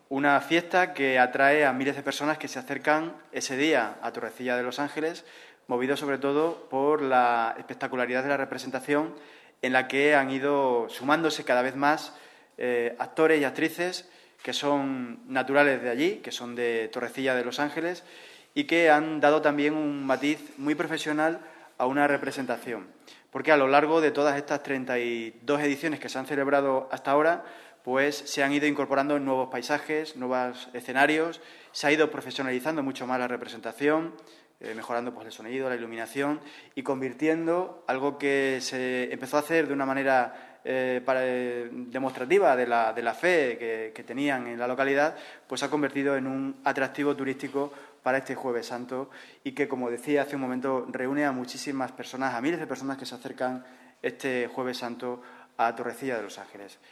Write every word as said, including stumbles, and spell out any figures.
una fiesta que atrae a miles de personas que se acercan ese día a Torrecilla de los Ángeles, movidos sobre todo por la espectacularidad de la representación en la que han ido sumándose cada vez más eh, actores y actrices que son naturales de allí, que son de Torrecilla de los Ángeles y que han dado también un matiz muy profesional a una representación. Porque a lo largo de todas estas treinta y dos ediciones que se han celebrado hasta ahora, pues se han ido incorporando nuevos paisajes, nuevos escenarios, se ha ido profesionalizando mucho más la representación, eh, mejorando pues, el sonido, la iluminación y convirtiendo algo que se empezó a hacer de una manera eh, para, eh, demostrativa de la, de la fe que, que tenían en la localidad, pues se ha convertido en un atractivo turístico para este Jueves Santo y que, como decía hace un momento, reúne a muchísimas personas, a miles de personas que se acercan este Jueves Santo a Torrecilla de los Ángeles.